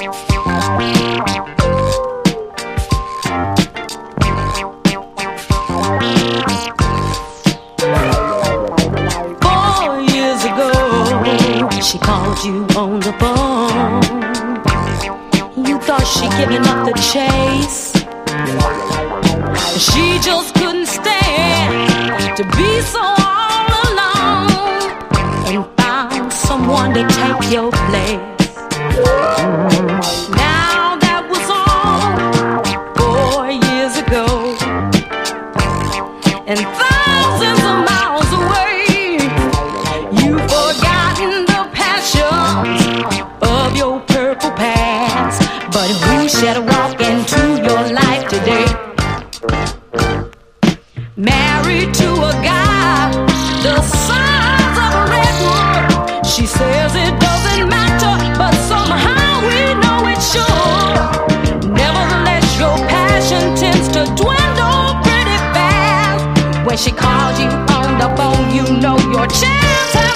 She called you on the phone. You thought she giving up the chase. She just couldn't stand to be so all alone, and found someone to take your place. Now that was all 4 years ago, and thousands of miles away, you've forgotten the of your purple past. But who shall walk into your life today? Married to a guy the size of a redwood. She says it doesn't matter, but somehow we know it should. Nevertheless, your passion tends to dwindle pretty fast. When she calls you on the phone, you know your chance has